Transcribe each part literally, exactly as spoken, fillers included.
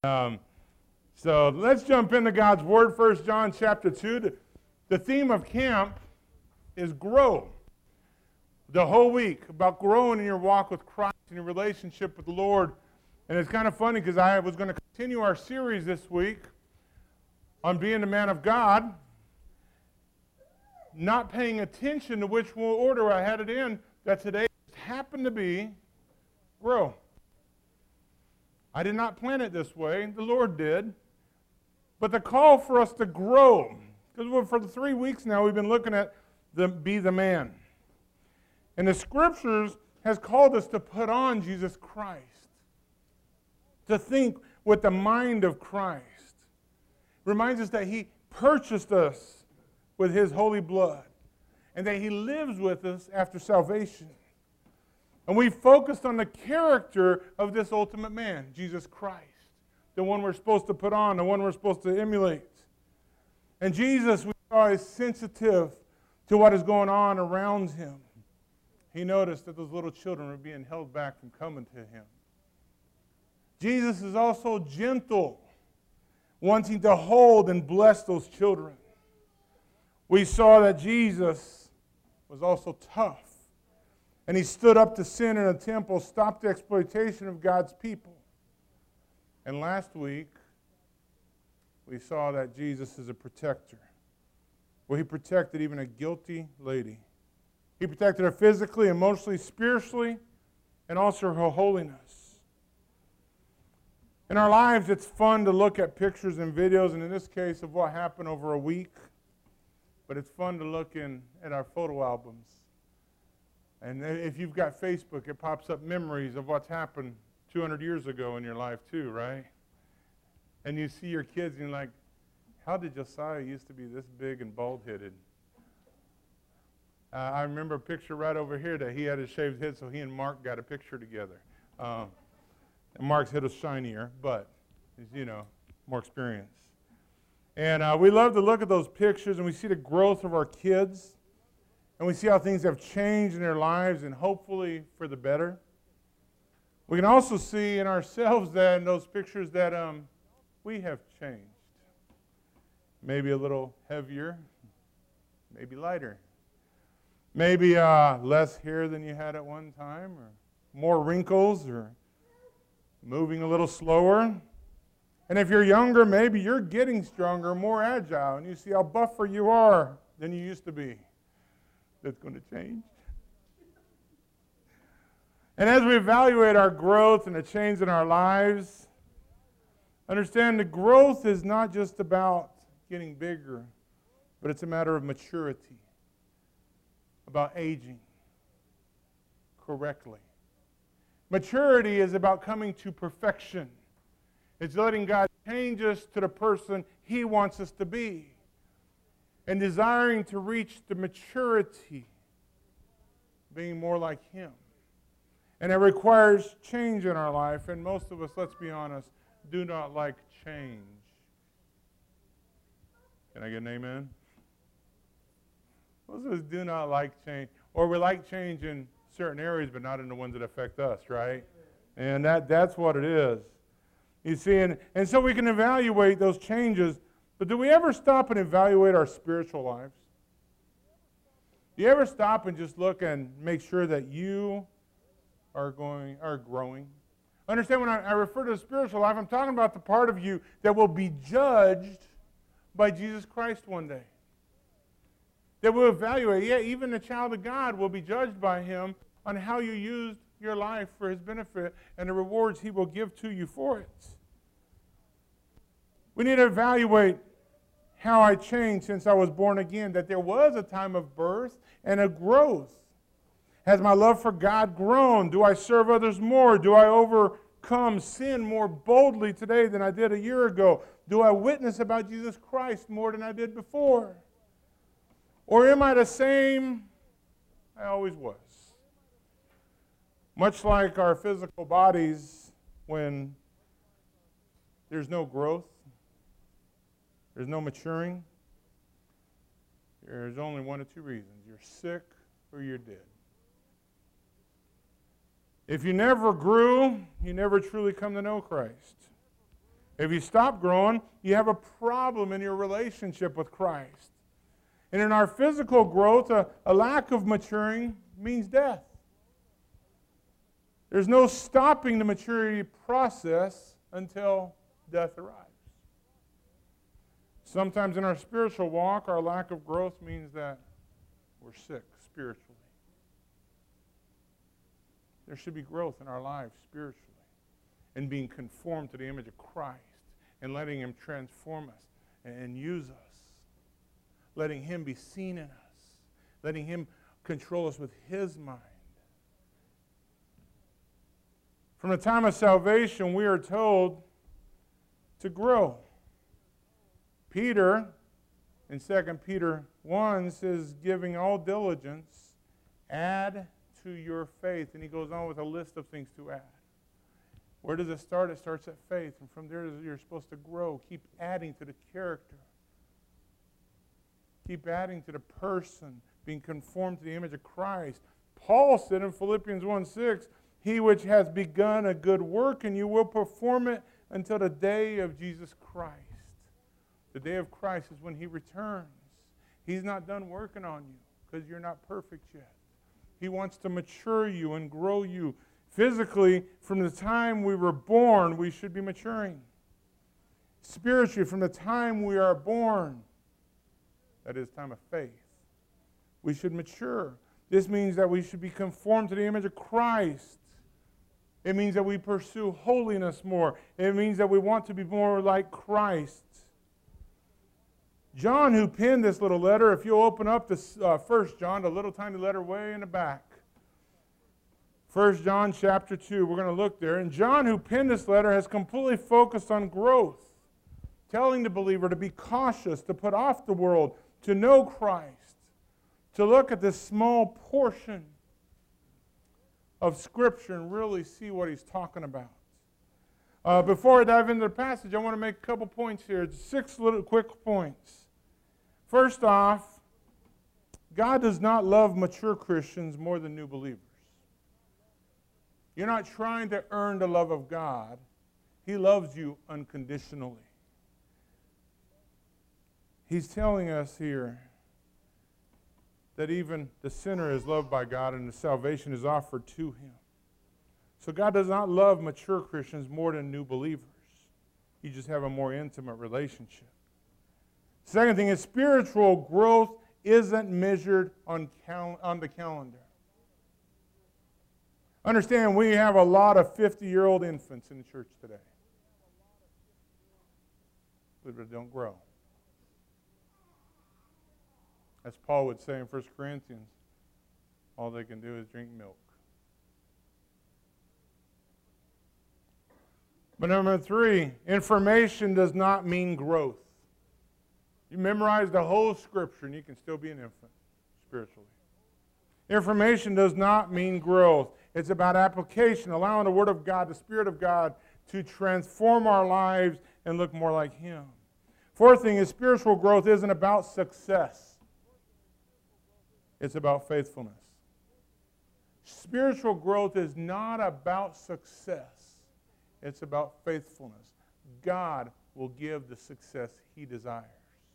Um, so let's jump into God's Word. First John chapter two. The, the theme of camp is grow. The whole week about growing in your walk with Christ and your relationship with the Lord. And it's kind of funny because I was going to continue our series this week on being a man of God, not paying attention to which order I had it in, that today happened to be grow. I did not plan it this way. The Lord did. But the call for us to grow, because for the three weeks now we've been looking at the be the man. And the Scriptures has called us to put on Jesus Christ, to think with the mind of Christ. Reminds us that He purchased us with His holy blood and that He lives with us after salvation. And we focused on the character of this ultimate man, Jesus Christ, the one we're supposed to put on, the one we're supposed to emulate. And Jesus, we saw, is sensitive to what is going on around Him. He noticed that those little children were being held back from coming to Him. Jesus is also gentle, wanting to hold and bless those children. We saw that Jesus was also tough. And He stood up to sin in a temple, stopped the exploitation of God's people. And last week, we saw that Jesus is a protector. Well, He protected even a guilty lady. He protected her physically, emotionally, spiritually, and also her holiness. In our lives, it's fun to look at pictures and videos, and in this case, of what happened over a week. But it's fun to look in at our photo albums. And if you've got Facebook, it pops up memories of what's happened two hundred years ago in your life too, right? And you see your kids and you're like, how did Josiah used to be this big and bald-headed? Uh, I remember a picture right over here that he had a shaved head, so he and Mark got a picture together. Um, and Mark's head was shinier, but, you know, more experience. And uh, we love to look at those pictures, and we see the growth of our kids. And we see how things have changed in their lives, and hopefully for the better. We can also see in ourselves that in those pictures that um, we have changed. Maybe a little heavier, maybe lighter. Maybe uh, less hair than you had at one time, or more wrinkles, or moving a little slower. And if you're younger, maybe you're getting stronger, more agile, and you see how buffer you are than you used to be. That's going to change. And as we evaluate our growth and the change in our lives, understand the growth is not just about getting bigger, but it's a matter of maturity, about aging correctly. Maturity is about coming to perfection. It's letting God change us to the person He wants us to be, and desiring to reach the maturity, being more like Him. And it requires change in our life, and most of us, let's be honest, do not like change. Can I get an amen? Most of us do not like change, or we like change in certain areas, but not in the ones that affect us, right? And that, that's what it is. You see, and, and so we can evaluate those changes. But do we ever stop and evaluate our spiritual lives? Do you ever stop and just look and make sure that you are going, are growing? Understand, when I, I refer to the spiritual life, I'm talking about the part of you that will be judged by Jesus Christ one day. That will evaluate, yeah, even the child of God will be judged by Him on how you used your life for His benefit and the rewards He will give to you for it. We need to evaluate how I changed since I was born again, that there was a time of birth and a growth. Has my love for God grown? Do I serve others more? Do I overcome sin more boldly today than I did a year ago? Do I witness about Jesus Christ more than I did before? Or am I the same I always was? Much like our physical bodies, when there's no growth, there's no maturing, there's only one of two reasons. You're sick or you're dead. If you never grew, you never truly come to know Christ. If you stop growing, you have a problem in your relationship with Christ. And in our physical growth, a, a lack of maturing means death. There's no stopping the maturity process until death arrives. Sometimes in our spiritual walk, our lack of growth means that we're sick spiritually. There should be growth in our lives spiritually and being conformed to the image of Christ and letting Him transform us and use us. Letting Him be seen in us. Letting Him control us with His mind. From the time of salvation, we are told to grow. Peter, in Second Peter one, says, giving all diligence, add to your faith. And he goes on with a list of things to add. Where does it start? It starts at faith. And from there, you're supposed to grow. Keep adding to the character. Keep adding to the person, being conformed to the image of Christ. Paul said in Philippians one six, he which has begun a good work, and you will perform it until the day of Jesus Christ. The day of Christ is when He returns. He's not done working on you because you're not perfect yet. He wants to mature you and grow you. Physically, from the time we were born, we should be maturing. Spiritually, from the time we are born, that is time of faith, we should mature. This means that we should be conformed to the image of Christ. It means that we pursue holiness more. It means that we want to be more like Christ. John, who penned this little letter, if you'll open up this uh, First John, the little tiny letter way in the back. First John chapter two, we're going to look there. And John, who penned this letter, has completely focused on growth, telling the believer to be cautious, to put off the world, to know Christ, to look at this small portion of Scripture and really see what he's talking about. Uh, before I dive into the passage, I want to make a couple points here. Six little quick points. First off, God does not love mature Christians more than new believers. You're not trying to earn the love of God. He loves you unconditionally. He's telling us here that even the sinner is loved by God and the salvation is offered to him. So God does not love mature Christians more than new believers. You just have a more intimate relationship. Second thing is spiritual growth isn't measured on, cal- on the calendar. Understand, we have a lot of fifty-year-old infants in the church today. But don't grow. As Paul would say in First Corinthians, all they can do is drink milk. But number three, information does not mean growth. You memorize the whole Scripture and you can still be an infant spiritually. Information does not mean growth. It's about application, allowing the Word of God, the Spirit of God, to transform our lives and look more like Him. Fourth thing is spiritual growth isn't about success. It's about faithfulness. Spiritual growth is not about success. It's about faithfulness. God will give the success He desires.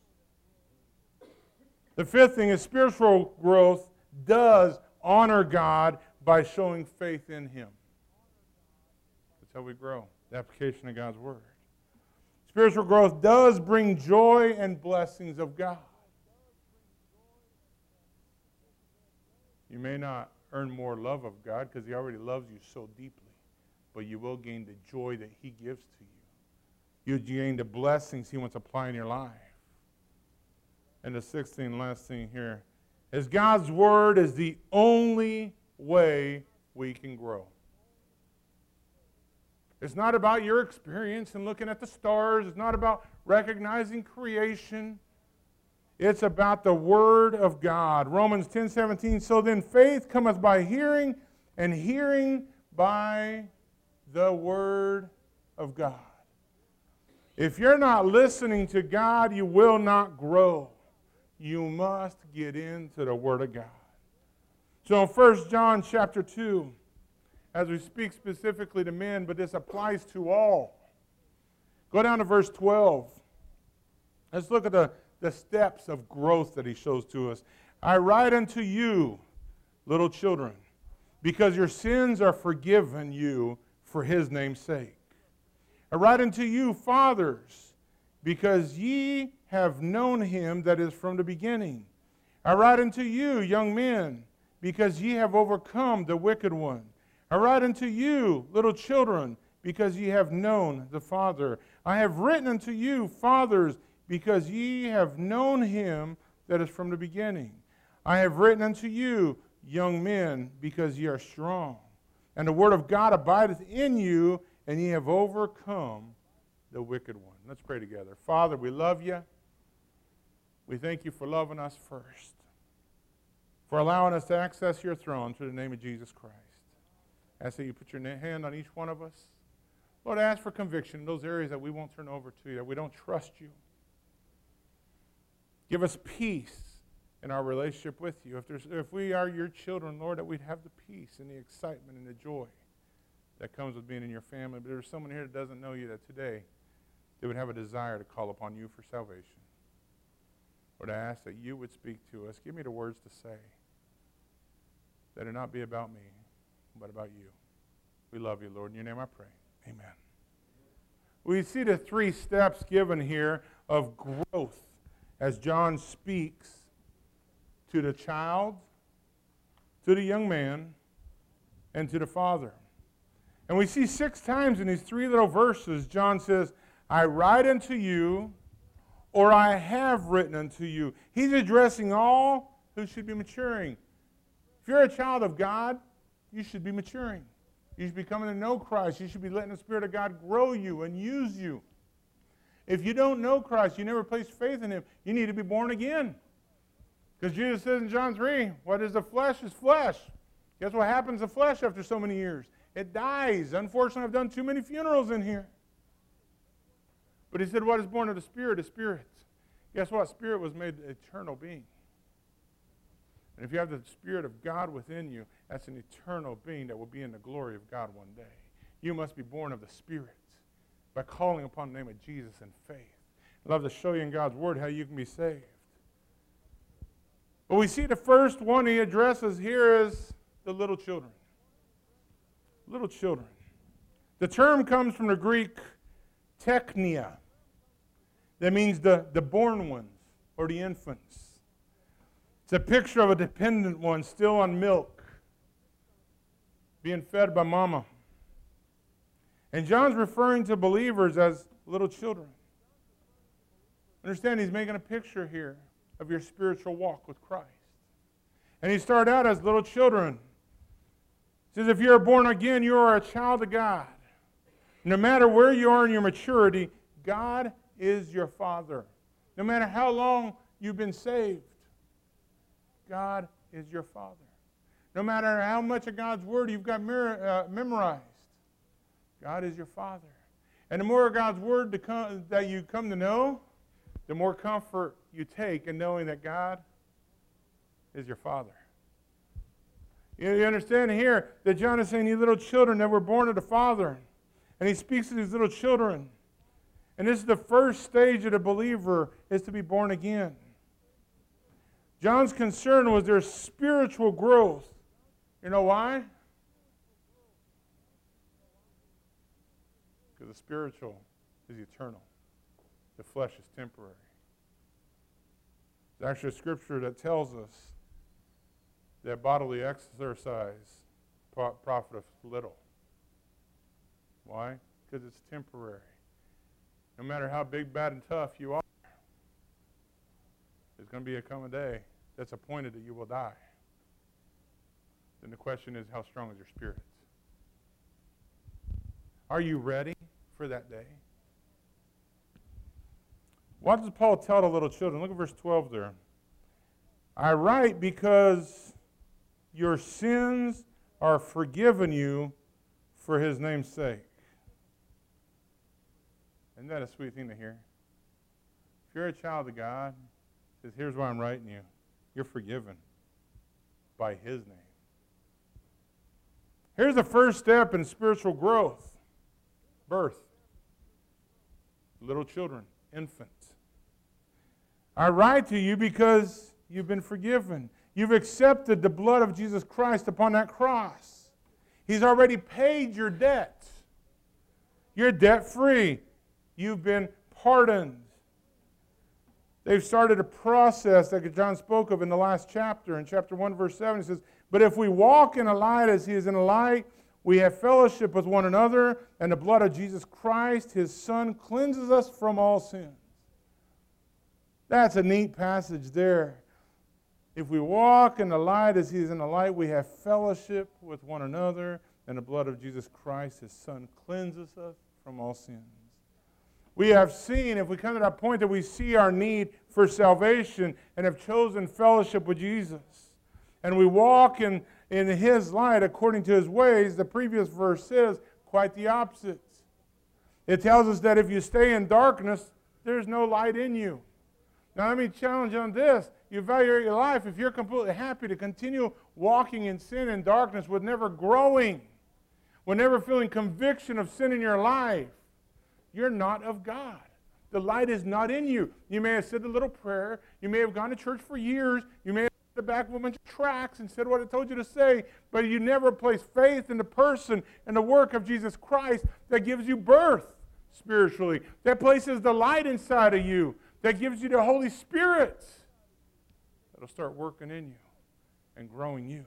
The fifth thing is spiritual growth does honor God by showing faith in Him. That's how we grow, the application of God's Word. Spiritual growth does bring joy and blessings of God. You may not earn more love of God because He already loves you so deeply, but you will gain the joy that He gives to you. You gain the blessings He wants to apply in your life. And the sixth thing, last thing here, is God's Word is the only way we can grow. It's not about your experience and looking at the stars. It's not about recognizing creation. It's about the Word of God. Romans ten seventeen, so then faith cometh by hearing, and hearing by the Word of God. If you're not listening to God, you will not grow. You must get into the Word of God. So in First John chapter two, as we speak specifically to men, but this applies to all. Go down to verse twelve. Let's look at the, the steps of growth that he shows to us. I write unto you, little children, because your sins are forgiven you for his name's sake. I write unto you, fathers, because ye have known him that is from the beginning. I write unto you, young men, because ye have overcome the wicked one. I write unto you, little children, because ye have known the Father. I have written unto you, fathers, because ye have known him that is from the beginning. I have written unto you, young men, because ye are strong, and the word of God abideth in you, and ye have overcome the wicked one. Let's pray together. Father, we love you. We thank you for loving us first, for allowing us to access your throne through the name of Jesus Christ. I ask that you put your hand on each one of us. Lord, I ask for conviction in those areas that we won't turn over to you, that we don't trust you. Give us peace in our relationship with you. If, there's, if we are your children, Lord, that we'd have the peace and the excitement and the joy that comes with being in your family. But there's someone here that doesn't know you, that today they would have a desire to call upon you for salvation. Lord, I ask that you would speak to us. Give me the words to say that it not be about me, but about you. We love you, Lord. In your name I pray. Amen. We see the three steps given here of growth as John speaks to the child, to the young man, and to the father. And we see six times in these three little verses, John says, I write unto you, or I have written unto you. He's addressing all who should be maturing. If you're a child of God, you should be maturing. You should be coming to know Christ. You should be letting the Spirit of God grow you and use you. If you don't know Christ, you never placed faith in him, you need to be born again. Because Jesus says in John three, what is the flesh is flesh. Guess what happens to flesh after so many years? It dies. Unfortunately, I've done too many funerals in here. But he said, what is born of the Spirit is spirit. Guess what? Spirit was made an eternal being. And if you have the Spirit of God within you, that's an eternal being that will be in the glory of God one day. You must be born of the Spirit by calling upon the name of Jesus in faith. I'd love to show you in God's Word how you can be saved. But we see the first one he addresses here is the little children. Little children. The term comes from the Greek teknia. That means the, the born ones or the infants. It's a picture of a dependent one still on milk, being fed by mama. And John's referring to believers as little children. Understand, he's making a picture here of your spiritual walk with Christ. And he started out as little children. He says, if you are born again, you are a child of God. No matter where you are in your maturity, God is your Father. No matter how long you've been saved, God is your Father. No matter how much of God's Word you've got uh, memorized, God is your Father. And the more of God's Word to come, that you come to know, the more comfort you take in knowing that God is your Father. You understand here that John is saying, you little children that were born of the Father. And he speaks to these little children. And this is the first stage of the believer, is to be born again. John's concern was their spiritual growth. You know why? Because the spiritual is eternal. The flesh is temporary. There's actually a scripture that tells us that bodily exercise profiteth little. Why? Because it's temporary. No matter how big, bad, and tough you are, there's going to be a coming day that's appointed that you will die. Then the question is, how strong is your spirit? Are you ready for that day? What does Paul tell the little children? Look at verse twelve there. I write because your sins are forgiven you for his name's sake. Isn't that a sweet thing to hear? If you're a child of God, it says, here's why I'm writing you. You're forgiven by his name. Here's the first step in spiritual growth. Birth. little children, infants. I write to you because you've been forgiven. You've accepted the blood of Jesus Christ upon that cross. He's already paid your debt. You're debt-free. You've been pardoned. They've started a process that John spoke of in the last chapter. In chapter one, verse seven, it says, but if we walk in the light as he is in the light, we have fellowship with one another, and the blood of Jesus Christ, his Son, cleanses us from all sins. That's a neat passage there. If we walk in the light as he is in the light, we have fellowship with one another, and the blood of Jesus Christ, his Son, cleanses us from all sins. We have seen, if we come to that point, that we see our need for salvation and have chosen fellowship with Jesus, and we walk in, in his light according to his ways, the previous verse says quite the opposite. It tells us that if you stay in darkness, there's no light in you. Now let me challenge you on this. You evaluate your life. If you're completely happy to continue walking in sin and darkness with never growing, with never feeling conviction of sin in your life, you're not of God. The light is not in you. You may have said the little prayer. You may have gone to church for years. You may have the back of a bunch of tracts and said what it told you to say, but you never place faith in the person and the work of Jesus Christ that gives you birth spiritually, that places the light inside of you, that gives you the Holy Spirit that'll start working in you and growing you.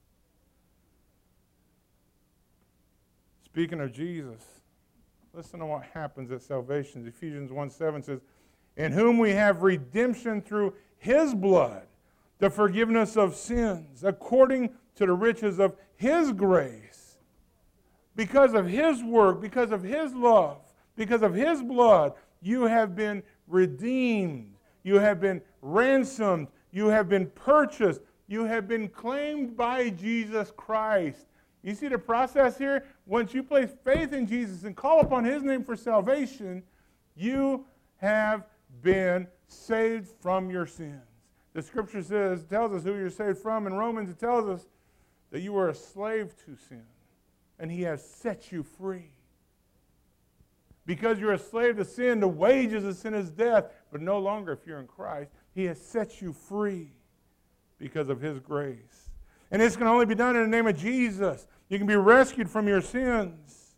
Speaking of Jesus, listen to what happens at salvation. Ephesians one seven says, in whom we have redemption through his blood, the forgiveness of sins, according to the riches of his grace. Because of his work, because of his love, because of his blood, you have been redeemed. You have been ransomed. You have been purchased. You have been claimed by Jesus Christ. You see the process here? Once you place faith in Jesus and call upon his name for salvation, you have been saved from your sins. The scripture says, tells us who you're saved from. In Romans, it tells us that you were a slave to sin, and he has set you free. Because you're a slave to sin, the wages of sin is death, but no longer if you're in Christ. He has set you free because of his grace. And this can only be done in the name of Jesus. You can be rescued from your sins.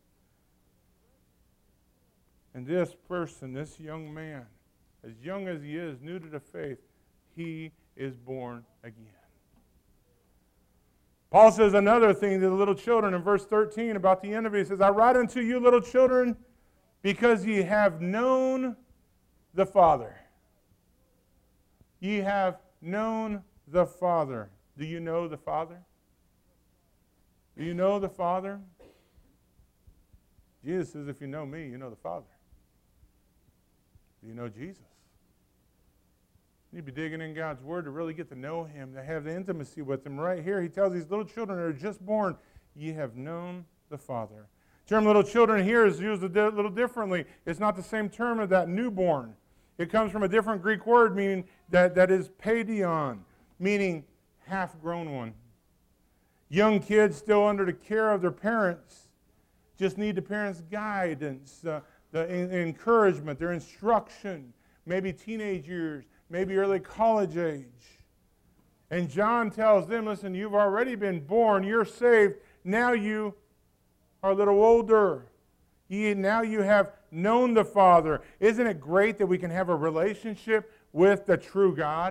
And this person, this young man, as young as he is, new to the faith, he is born again. Paul says another thing to the little children in verse thirteen about the end of it. He says, I write unto you, little children, because ye have known the Father. Ye have known the Father. Do you know the Father? Do you know the Father? Jesus says, if you know me, you know the Father. Do you know Jesus? You need to be digging in God's Word to really get to know him, to have the intimacy with him. Right here, he tells these little children that are just born, ye have known the Father. The term little children here is used a di- little differently. It's not the same term as that newborn. It comes from a different Greek word meaning that, that is paidion, meaning half-grown one. Young kids still under the care of their parents just need the parents' guidance, uh, the in- encouragement, their instruction, maybe teenage years, maybe early college age. And John tells them, listen, you've already been born, you're saved, now you are a little older. You, now you have known the Father. Isn't it great that we can have a relationship with the true God?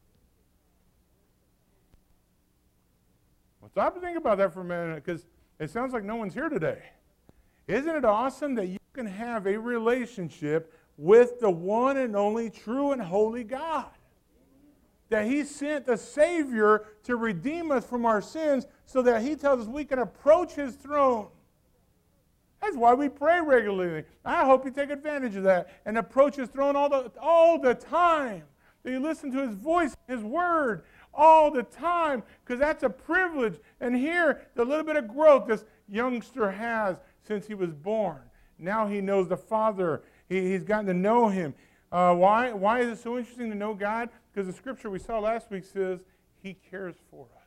Well, stop and think about that for a minute, because it sounds like no one's here today. Isn't it awesome that you can have a relationship with the one and only true and holy God? That he sent the Savior to redeem us from our sins so that he tells us we can approach his throne. That's why we pray regularly. I hope you take advantage of that and approach his throne all the, all the time. That you listen to his voice, his word all the time, because that's a privilege. And here, the little bit of growth this youngster has since he was born. Now he knows the Father. He, he's gotten to know him. Uh, why? Why is it so interesting to know God? Because the scripture we saw last week says he cares for us.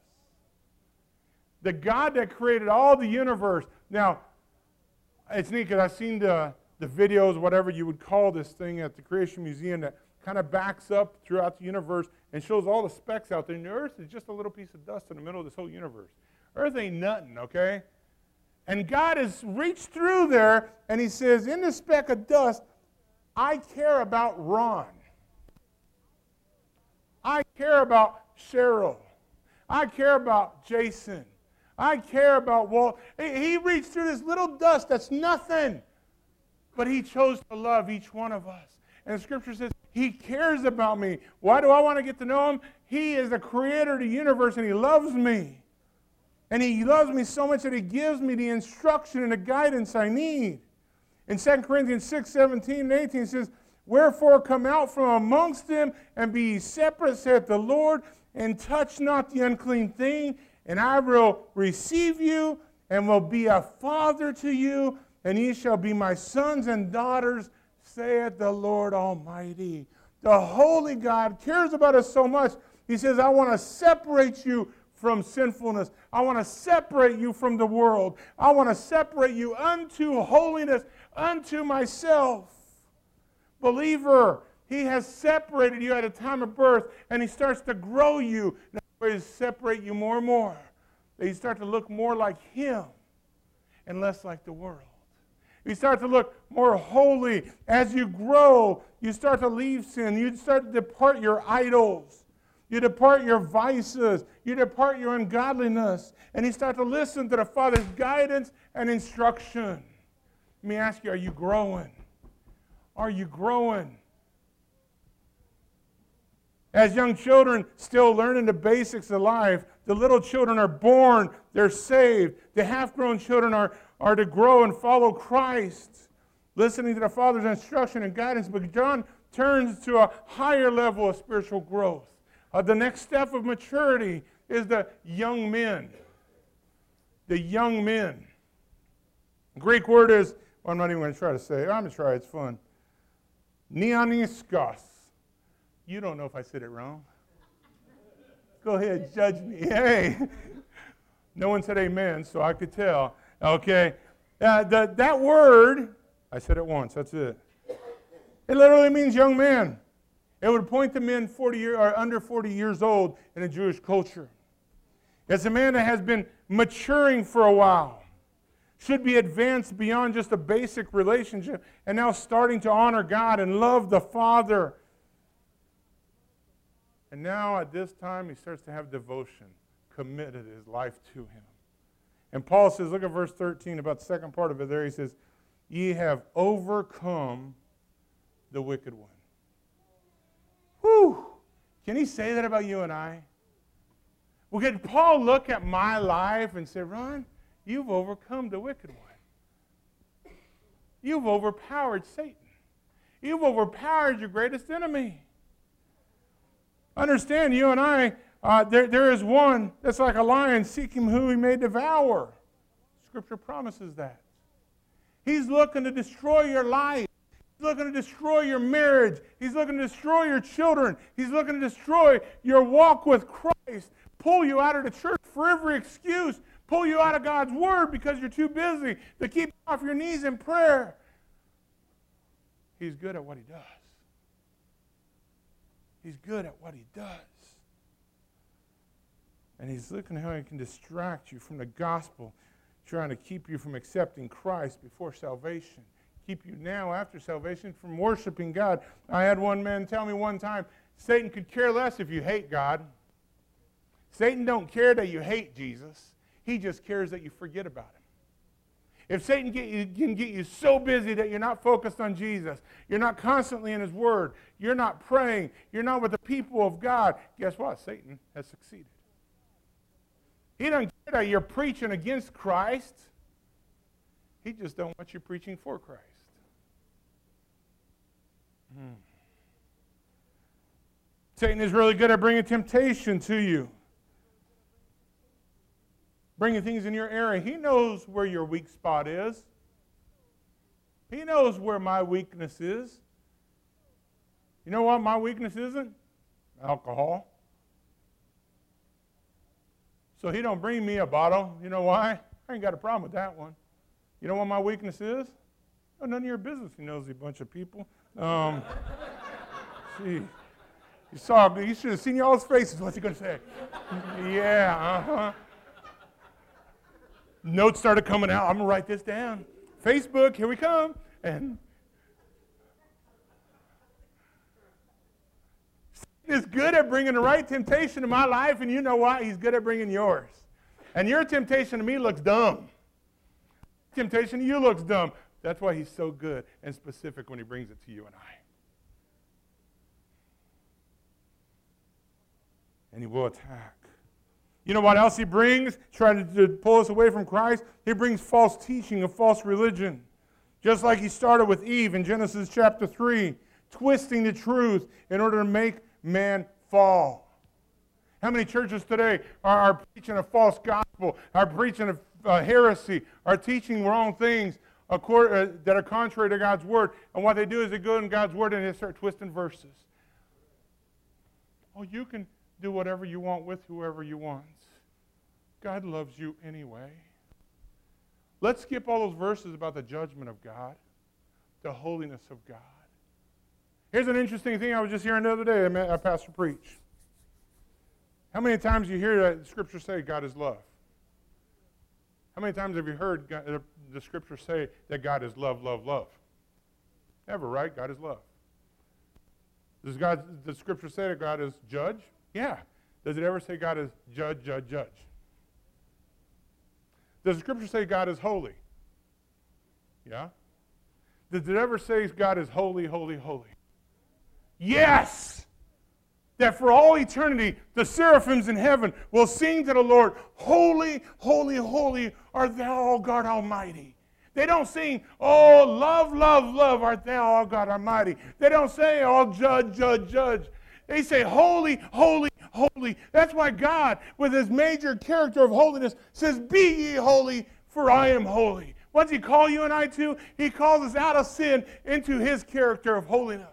The God that created all the universe. Now, it's neat because I've seen the, the videos, whatever you would call this thing at the Creation Museum that kind of backs up throughout the universe and shows all the specks out there. And the Earth is just a little piece of dust in the middle of this whole universe. Earth ain't nothing, okay? And God has reached through there, and he says, in this speck of dust, I care about Ron. I care about Cheryl. I care about Jason. I care about Walt. He reached through this little dust that's nothing. But he chose to love each one of us. And the scripture says, he cares about me. Why do I want to get to know him? He is the creator of the universe, and he loves me. And he loves me so much that he gives me the instruction and the guidance I need. In Second Corinthians six, seventeen and eighteen, it says, wherefore come out from amongst them, and be ye separate, saith the Lord, and touch not the unclean thing, and I will receive you, and will be a father to you, and ye shall be my sons and daughters, saith the Lord Almighty. The Holy God cares about us so much. He says, I want to separate you from sinfulness. I want to separate you from the world. I want to separate you unto holiness, unto myself. Believer, he has separated you at a time of birth, and he starts to grow you. Now, he separate you more and more. That you start to look more like him and less like the world. You start to look more holy. As you grow, you start to leave sin. You start to depart your idols. You depart your vices. You depart your ungodliness. And you start to listen to the Father's guidance and instruction. Let me ask you, are you growing? Are you growing? As young children still learning the basics of life, the little children are born, they're saved. The half-grown children are, are to grow and follow Christ, listening to the Father's instruction and guidance. But John turns to a higher level of spiritual growth. Uh, the next step of maturity is the young men. The young men. The Greek word is, well, I'm not even going to try to say it. I'm going to try, it's fun. Neoniskos. You don't know if I said it wrong. Go ahead, judge me. Hey. No one said amen, so I could tell. Okay. Uh, the, that word, I said it once, that's it. It literally means young man. It would point to men forty year, or under forty years old in a Jewish culture. It's a man that has been maturing for a while. Should be advanced beyond just a basic relationship and now starting to honor God and love the Father. And now at this time he starts to have devotion, committed his life to him. And Paul says, look at verse thirteen, about the second part of it there. He says, ye have overcome the wicked one. Whew! Can he say that about you and I? Well, can Paul look at my life and say, Ron, you've overcome the wicked one. You've overpowered Satan. You've overpowered your greatest enemy. Understand, you and I, uh, there, there is one that's like a lion seeking who he may devour. Scripture promises that. He's looking to destroy your life. He's looking to destroy your marriage. He's looking to destroy your children. He's looking to destroy your walk with Christ. Pull you out of the church for every excuse. Pull you out of God's Word because you're too busy to keep off your knees in prayer. He's good at what he does. He's good at what he does. And he's looking at how he can distract you from the gospel, trying to keep you from accepting Christ before salvation. Keep you now, after salvation, from worshiping God. I had one man tell me one time, Satan could care less if you hate God. Satan don't care that you hate Jesus. He just cares that you forget about him. If Satan get you, can get you so busy that you're not focused on Jesus, you're not constantly in his word, you're not praying, you're not with the people of God, guess what? Satan has succeeded. He doesn't care that you're preaching against Christ. He just don't want you preaching for Christ. Hmm. Satan is really good at bringing temptation to you. Bringing things in your area. He knows where your weak spot is. He knows where my weakness is. You know what my weakness isn't? Alcohol. So he don't bring me a bottle. You know why? I ain't got a problem with that one. You know what my weakness is? Oh, none of your business. He knows a bunch of people. Um, see, you saw him. You should have seen y'all's faces. What's he going to say? Yeah, uh-huh. Notes started coming out. I'm going to write this down. Facebook, here we come. And Satan is good at bringing the right temptation to my life, and you know what? He's good at bringing yours. And your temptation to me looks dumb. Temptation to you looks dumb. That's why he's so good and specific when he brings it to you and I. And he will attack. You know what else he brings? Trying to, to pull us away from Christ? He brings false teaching of false religion. Just like he started with Eve in Genesis chapter three, twisting the truth in order to make man fall. How many churches today are, are preaching a false gospel, are preaching a uh, heresy, are teaching wrong things accord, uh, that are contrary to God's word? And what they do is they go in God's word and they start twisting verses. Oh, you can do whatever you want with whoever you want. God loves you anyway. Let's skip all those verses about the judgment of God, the holiness of God. Here's an interesting thing I was just hearing the other day. I met a pastor preach. How many times do you hear that Scripture say God is love? How many times have you heard God, the Scripture say that God is love, love, love? Never, right? God is love. Does God, the Scripture say that God is judge? Yeah. Does it ever say God is judge, judge, judge? Does the Scripture say God is holy? Yeah. Does it ever say God is holy, holy, holy? Yes! That for all eternity, the seraphims in heaven will sing to the Lord, holy, holy, holy art thou, O God Almighty. They don't sing, oh, love, love, love art thou, O God Almighty. They don't say, oh, judge, judge, judge. They say, holy, holy, holy. That's why God, with his major character of holiness, says, be ye holy, for I am holy. What does he call you and I to? He calls us out of sin into his character of holiness.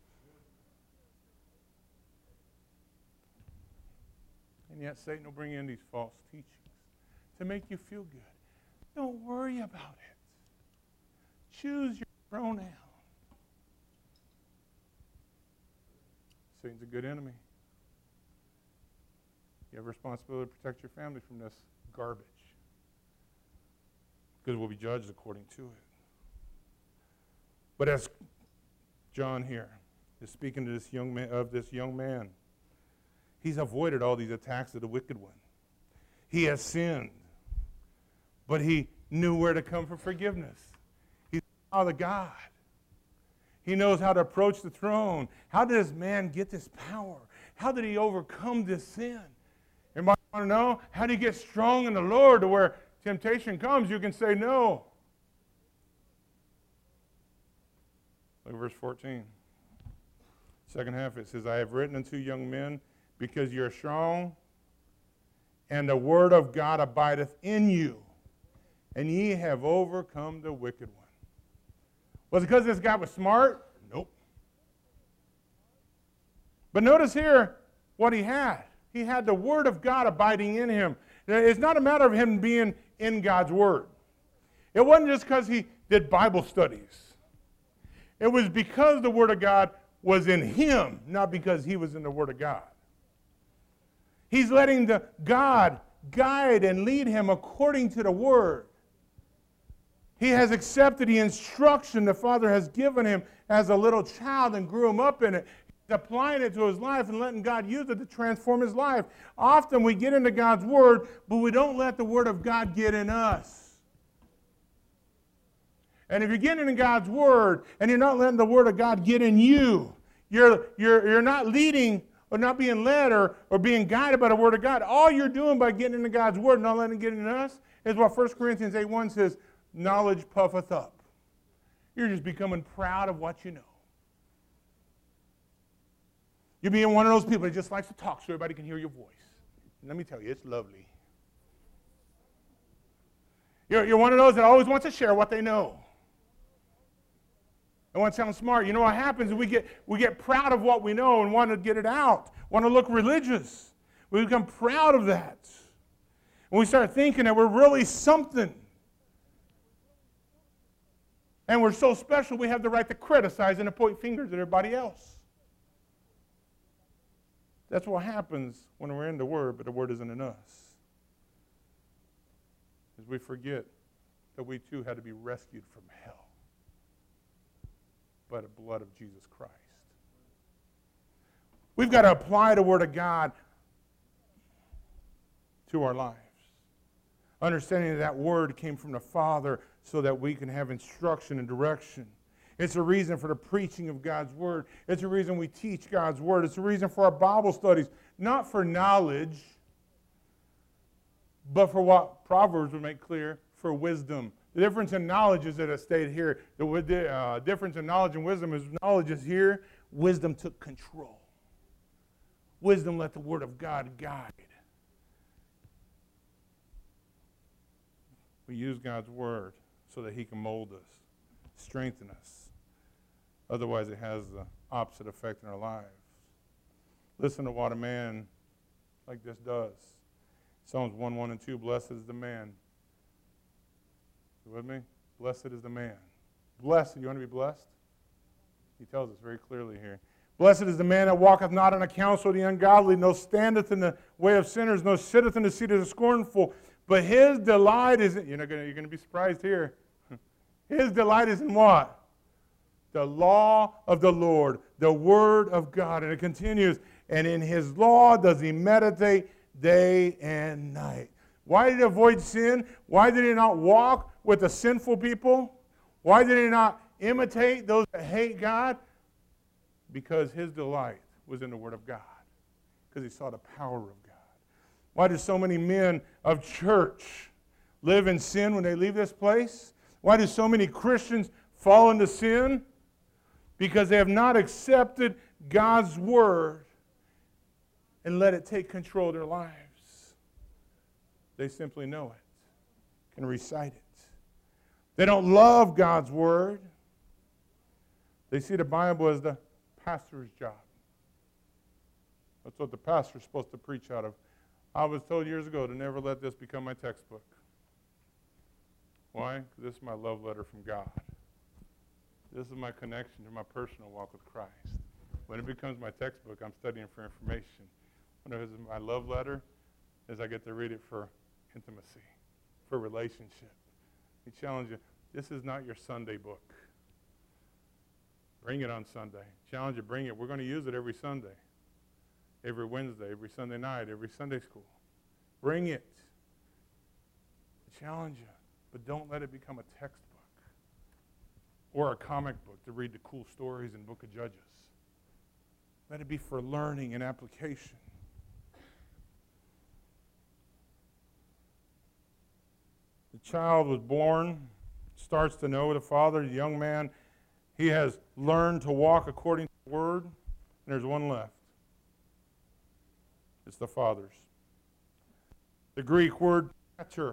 And yet Satan will bring in these false teachings to make you feel good. Don't worry about it. Choose your pronoun. Satan's a good enemy. You have a responsibility to protect your family from this garbage, because we'll be judged according to it. But as John here is speaking to this young man, of this young man, he's avoided all these attacks of the wicked one. He has sinned, but he knew where to come for forgiveness. He's a child of God. He knows how to approach the throne. How did this man get this power? How did he overcome this sin? Anybody want to know? How do you get strong in the Lord to where temptation comes, you can say no? Look at verse fourteen. Second half, it says, I have written unto young men, because you are strong, and the word of God abideth in you, and ye have overcome the wicked one. Was it because this guy was smart? Nope. But notice here what he had. He had the word of God abiding in him. It's not a matter of him being in God's word. It wasn't just because he did Bible studies. It was because the word of God was in him, not because he was in the word of God. He's letting the God guide and lead him according to the word. He has accepted the instruction the Father has given him as a little child and grew him up in it. He's applying it to his life and letting God use it to transform his life. Often we get into God's word, but we don't let the word of God get in us. And if you're getting into God's word and you're not letting the word of God get in you, you're, you're, you're not leading or not being led or, or being guided by the word of God. All you're doing by getting into God's word and not letting it get in us is what First Corinthians eight one says, knowledge puffeth up. You're just becoming proud of what you know. You're being one of those people that just likes to talk so everybody can hear your voice. And let me tell you, it's lovely. You're, you're one of those that always wants to share what they know. They want to sound smart. You know what happens is we get, we get proud of what we know and want to get it out, want to look religious. We become proud of that. And we start thinking that we're really something. And we're so special, we have the right to criticize and to point fingers at everybody else. That's what happens when we're in the Word, but the Word isn't in us. As we forget that we too had to be rescued from hell by the blood of Jesus Christ. We've got to apply the Word of God to our lives. Understanding that that Word came from the Father so that we can have instruction and direction. It's a reason for the preaching of God's Word. It's a reason we teach God's Word. It's a reason for our Bible studies, not for knowledge, but for what Proverbs would make clear, for wisdom. The difference in knowledge is that it stayed here. The uh, difference in knowledge and wisdom is knowledge is here. Wisdom took control. Wisdom let the Word of God guide. We use God's Word so that He can mold us, strengthen us. Otherwise, it has the opposite effect in our lives. Listen to what a man like this does. Psalms one, one, and two, blessed is the man. You with me? Blessed is the man. Blessed, you want to be blessed? He tells us very clearly here. Blessed is the man that walketh not in the counsel of the ungodly, no standeth in the way of sinners, no sitteth in the seat of the scornful. But his delight is in, you're not gonna, you're going to be surprised here. His delight is in what? The law of the Lord, the word of God. And it continues, and in his law does he meditate day and night. Why did he avoid sin? Why did he not walk with the sinful people? Why did he not imitate those that hate God? Because his delight was in the Word of God. Because he saw the power of God. Why do so many men of church live in sin when they leave this place? Why do so many Christians fall into sin? Because they have not accepted God's Word and let it take control of their lives. They simply know it, can recite it. They don't love God's Word. They see the Bible as the pastor's job. That's what the pastor's supposed to preach out of. I was told years ago to never let this become my textbook. Why? Because this is my love letter from God. This is my connection to my personal walk with Christ. When it becomes my textbook, I'm studying for information. When it is my love letter, is I get to read it for intimacy, for relationship. We challenge you, this is not your Sunday book. Bring it on Sunday. Challenge you, bring it. We're going to use it every Sunday, every Wednesday, every Sunday night, every Sunday school. Bring it. Challenge you, but don't let it become a textbook or a comic book to read the cool stories in Book of Judges. Let it be for learning and application. The child was born, starts to know the Father, the young man. He has learned to walk according to the Word, and there's one left. It's the Father's. The Greek word pater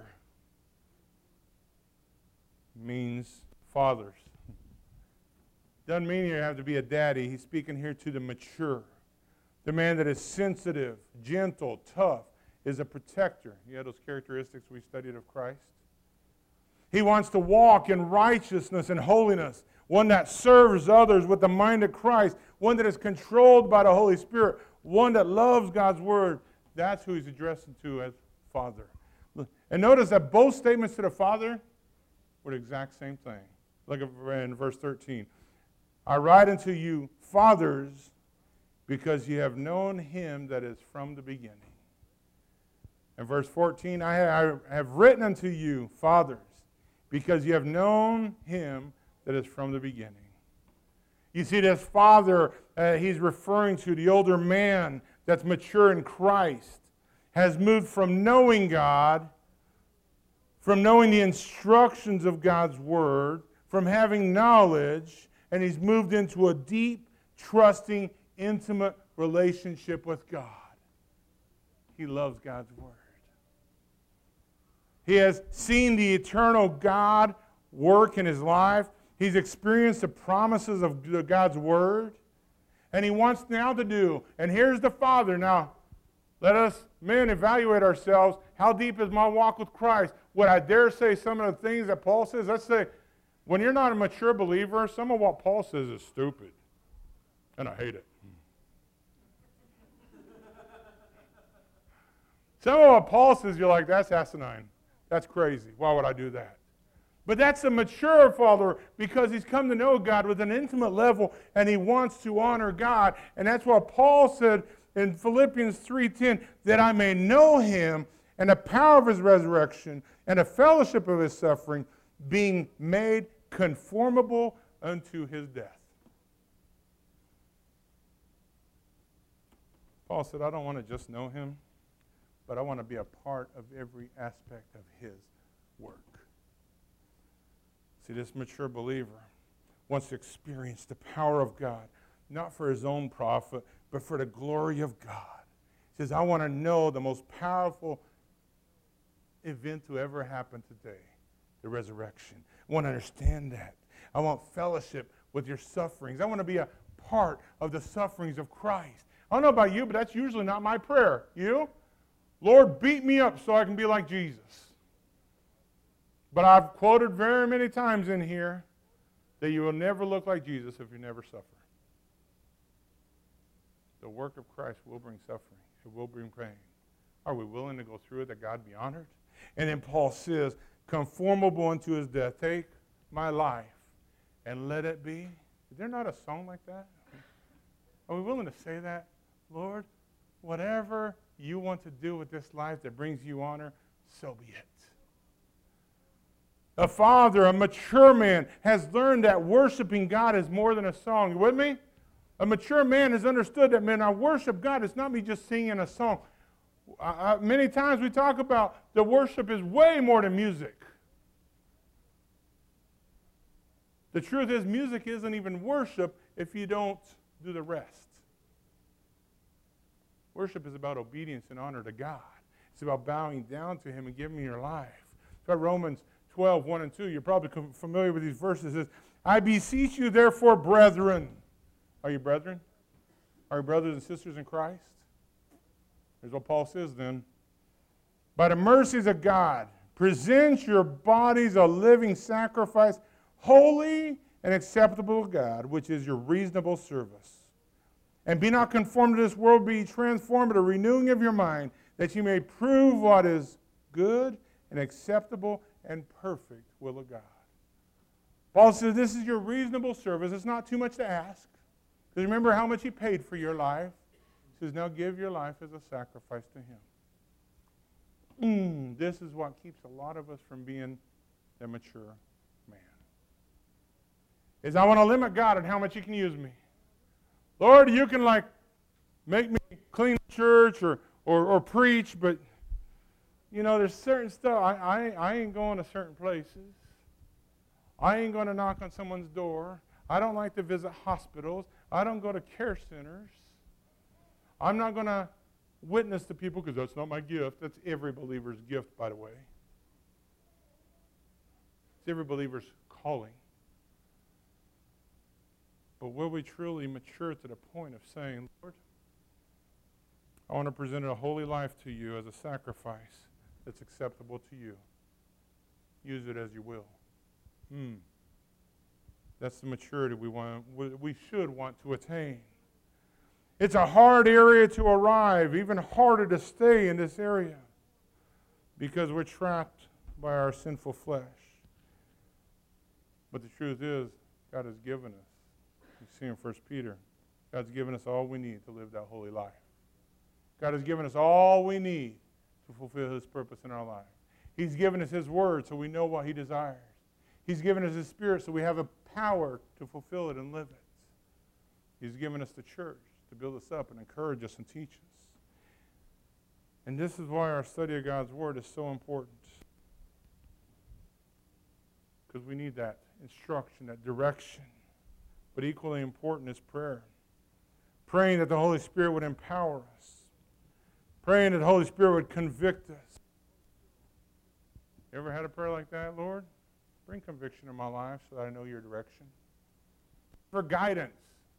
means fathers. Doesn't mean you have to be a daddy. He's speaking here to the mature. The man that is sensitive, gentle, tough, is a protector. He had those characteristics we studied of Christ. He wants to walk in righteousness and holiness, one that serves others with the mind of Christ, one that is controlled by the Holy Spirit, one that loves God's Word. That's who he's addressing to as Father. And notice that both statements to the Father were the exact same thing. Look at in verse thirteen. I write unto you, fathers, because ye have known him that is from the beginning. And verse fourteen, I have written unto you, fathers, because you have known him that is from the beginning. You see, this father, uh, he's referring to the older man that's mature in Christ, has moved from knowing God, from knowing the instructions of God's Word, from having knowledge, and he's moved into a deep, trusting, intimate relationship with God. He loves God's Word. He has seen the eternal God work in his life. He's experienced the promises of God's Word. And he wants now to do, and here's the Father. Now, let us, men, evaluate ourselves. How deep is my walk with Christ? Would I dare say some of the things that Paul says? Let's say, When you're not a mature believer, some of what Paul says is stupid. And I hate it. Some of what Paul says, you're like, that's asinine. That's crazy. Why would I do that? But that's a mature follower because he's come to know God with an intimate level and he wants to honor God. And that's what Paul said in Philippians three ten, that I may know him and the power of his resurrection and the fellowship of his suffering, being made conformable unto his death. Paul said, I don't want to just know him, but I want to be a part of every aspect of his work. See, this mature believer wants to experience the power of God, not for his own profit, but for the glory of God. He says, I want to know the most powerful event to ever happen today, the resurrection. I want to understand that. I want fellowship with your sufferings. I want to be a part of the sufferings of Christ. I don't know about you, but that's usually not my prayer. You? Lord, beat me up so I can be like Jesus. But I've quoted very many times in here that you will never look like Jesus if you never suffer. The work of Christ will bring suffering. It will bring pain. Are we willing to go through it that God be honored? And then Paul says, conformable unto his death. Take my life and let it be. Is there not a song like that? Are we willing to say that? Lord, whatever you want to do with this life that brings you honor, so be it. A father, a mature man, has learned that worshiping God is more than a song. You with me? A mature man has understood that, man, I worship God. It's not me just singing a song. I, I, many times we talk about the worship is way more than music. The truth is, music isn't even worship if you don't do the rest. Worship is about obedience and honor to God. It's about bowing down to him and giving him your life. It's about Romans twelve, one and two. You're probably familiar with these verses. It says, I beseech you therefore, brethren. Are you brethren? Are you brothers and sisters in Christ? Here's what Paul says then. By the mercies of God, present your bodies a living sacrifice, holy and acceptable to God, which is your reasonable service. And be not conformed to this world, be transformed by the renewing of your mind, that you may prove what is good and acceptable and perfect will of God. Paul says this is your reasonable service. It's not too much to ask. Because remember how much he paid for your life. He says, now give your life as a sacrifice to him. Mm, this is what keeps a lot of us from being a mature man. Is I want to limit God on how much he can use me. Lord, you can like make me clean the church or, or, or preach, but you know, there's certain stuff. I, I, I ain't going to certain places. I ain't going to knock on someone's door. I don't like to visit hospitals. I don't go to care centers. I'm not going to witness to people because that's not my gift. That's every believer's gift, by the way. It's every believer's calling. But will we truly mature to the point of saying, Lord, I want to present a holy life to you as a sacrifice that's acceptable to you. Use it as you will. Hmm. That's the maturity we want. We should want to attain. It's a hard area to arrive, even harder to stay in this area because we're trapped by our sinful flesh. But the truth is, God has given us. You see in First Peter, God's given us all we need to live that holy life. God has given us all we need to fulfill his purpose in our life. He's given us his word so we know what he desires. He's given us his spirit so we have a power to fulfill it and live it. He's given us the church to build us up and encourage us and teach us. And this is why our study of God's word is so important. Because we need that instruction, that direction. But equally important is prayer. Praying that the Holy Spirit would empower us. Praying that the Holy Spirit would convict us. You ever had a prayer like that, Lord? Bring conviction in my life so that I know your direction. For guidance.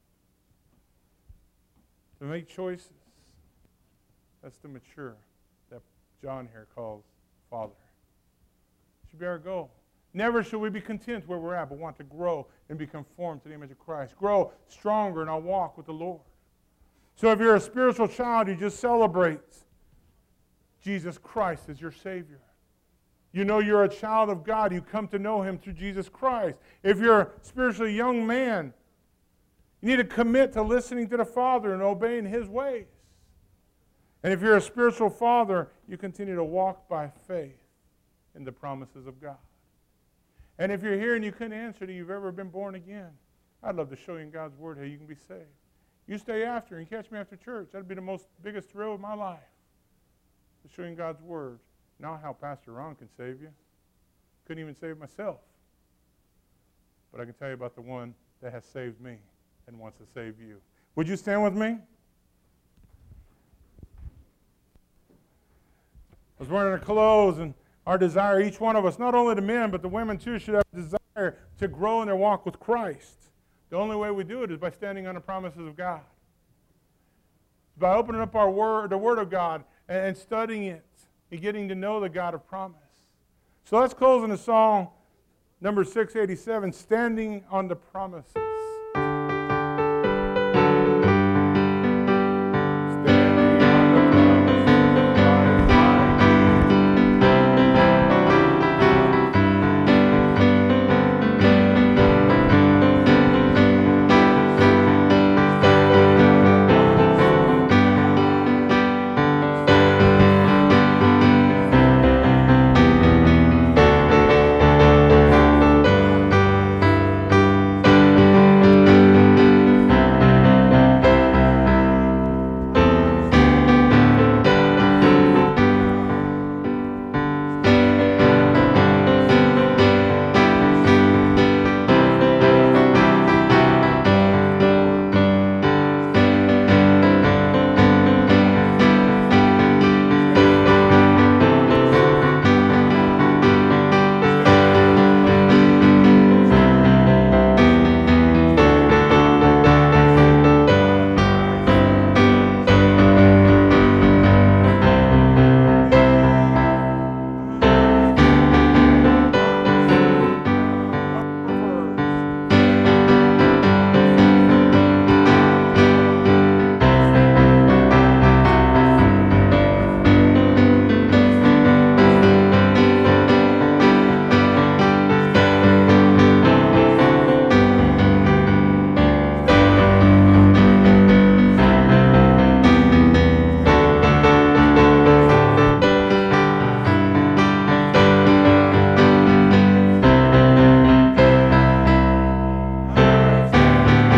To make choices. That's the mature that John here calls Father. It should be our goal. Never should we be content where we're at, but want to grow and be conformed to the image of Christ. Grow stronger in our walk with the Lord. So if you're a spiritual child, you just celebrate Jesus Christ as your Savior. You know you're a child of God. You come to know Him through Jesus Christ. If you're a spiritually young man, you need to commit to listening to the Father and obeying His ways. And if you're a spiritual father, you continue to walk by faith in the promises of God. And if you're here and you couldn't answer that you've ever been born again, I'd love to show you in God's Word how you can be saved. You stay after and catch me after church. That'd be the most biggest thrill of my life, to show you in God's Word. Not how Pastor Ron can save you. Couldn't even save myself. But I can tell you about the one that has saved me and wants to save you. Would you stand with me? I was wearing our clothes, and our desire, each one of us, not only the men, but the women too, should have a desire to grow in their walk with Christ. The only way we do it is by standing on the promises of God. By opening up our word, the Word of God, and studying it, and getting to know the God of promise. So let's close in the song number six eighty-seven, Standing on the Promises.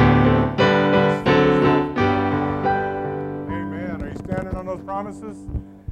Promises.